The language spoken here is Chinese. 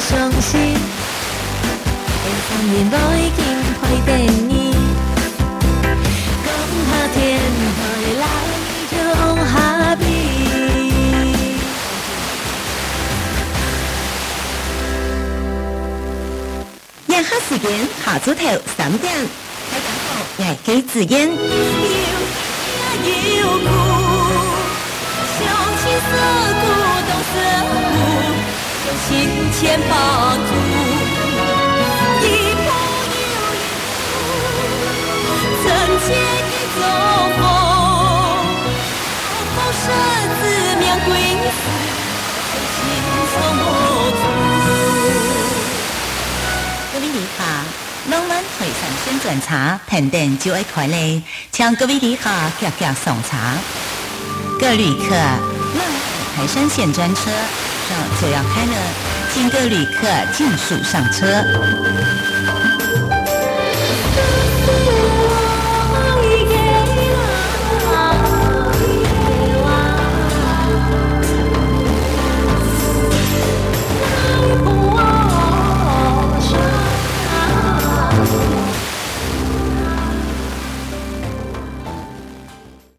伤心，天上面都已经拍电影，讲他天台来就往下比。 夜黑時間下早頭3點，大家好，我係紀子嫣。 情千百度，一步又一步，曾经的作风，好生自命归死，心所无助。 各位旅客，浪漫台上宣傳茶，平定就會開嚟，請各位旅客夾夾送茶。各位旅客，浪台山線專車就要開了，請各位旅客盡速上車。